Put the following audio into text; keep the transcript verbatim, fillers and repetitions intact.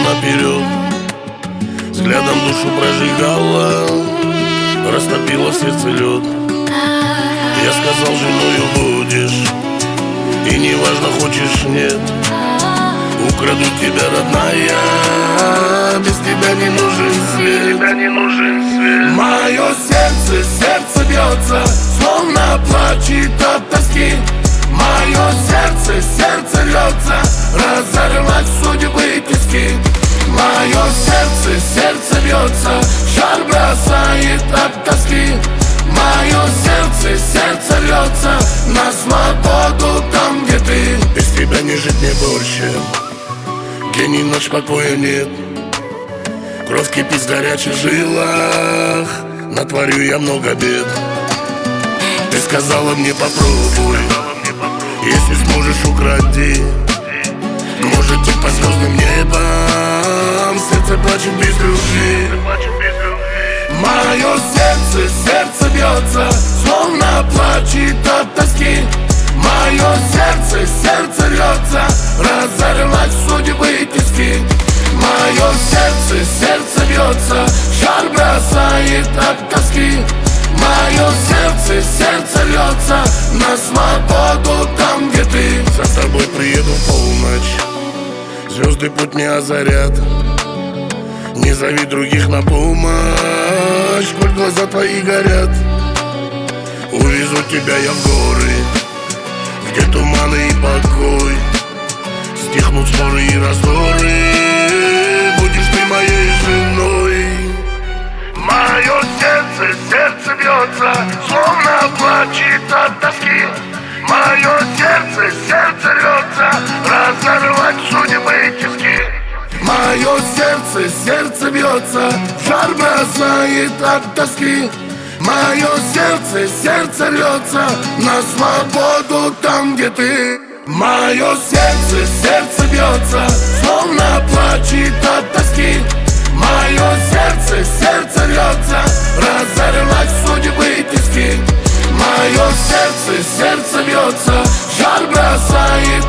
наперед, взглядом душу прожигала, растопила в сердце лед. Я сказал, женою будешь, и неважно, хочешь, нет. Украду тебя, родная, без тебя не нужен свет, тебя не нужен свет. Мое сердце, сердце бьется, словно плачет от тоски. Мое сердце, сердце рвется, разорвать судьбы тиски. Мое сердце, сердце бьется, жар бросает от тоски. Мое сердце, сердце рвется на свободу там, где ты. Без тебя не жить, не больше, день и ночь покоя нет. Кровь кипит в горячих жилах, натворю я много бед. Ты сказала мне попробуй, если сможешь, укради. Можете по звездным небам, сердце плачет без любви. Мое сердце, сердце бьется, словно плачет от тоски. Мое сердце, сердце рвется, разорвать судьбы тиски. Мое сердце, сердце бьется, жар бросает от тоски. Мое сердце, сердце рвется на свободу там, где ты. За тобой приеду в полночь, звезды путь не озарят. Не зови других на помощь, коль глаза твои горят. Увезу тебя я в горы, где туманы и покой. Стихнут споры и раздоры, будешь ты моей женой. Мое сердце, сердце бьется, словно плачет от тоски. Мое сердце, сердце рвется, разорвать судьбы тиски. Мое сердце, сердце бьется, жар бросает от тоски. Мое сердце, сердце рвется на свободу там, где ты. Мое сердце, сердце бьется, словно плачет от тоски. Мое сердце, сердце рвется, разорвать судьбы тиски. Мое сердце, сердце бьется, жар бросает